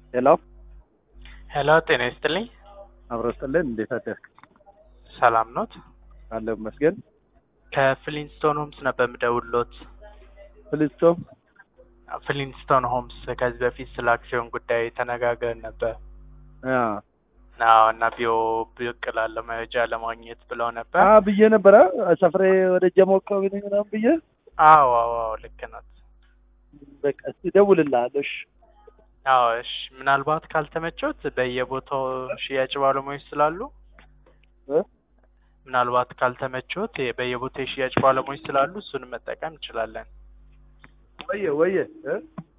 ሄሎ ሄሎ ጤና ይስጥልኝ። አብሮስጥልን እንዴት አደርክ? ሰላም ኖት? አለሁ መስገን ከፍሊንስቶን ሆምስ ነበር የምደውልዎት። ፍልስቶም ፍሊንስቶን ሆምስ ከዚህ በፊት ስለ አክሲዮን ጉዳይ ተነጋግረን ነበር። እና ብቅ እላለሁ መረጃ ለማግኘት ብለው ነበር። ብዬ ነበረ ሰፍሬ ወደ ጀሞ አካባቢ ነኝ ምናምን ብዬ። አዎ ልክ ናት። በቃ እስኪ እደውልልሃለሁ። እሺ ምናልባት ካልተመቾት በየቦታው ሽያጭ ባለሙያዎች ስላሉ ምናልባት ካልተመቾት በየቦታው ሽያጭ ባለሙያዎች ስላሉ እሱን መጠቀም እንችላለን። ወየ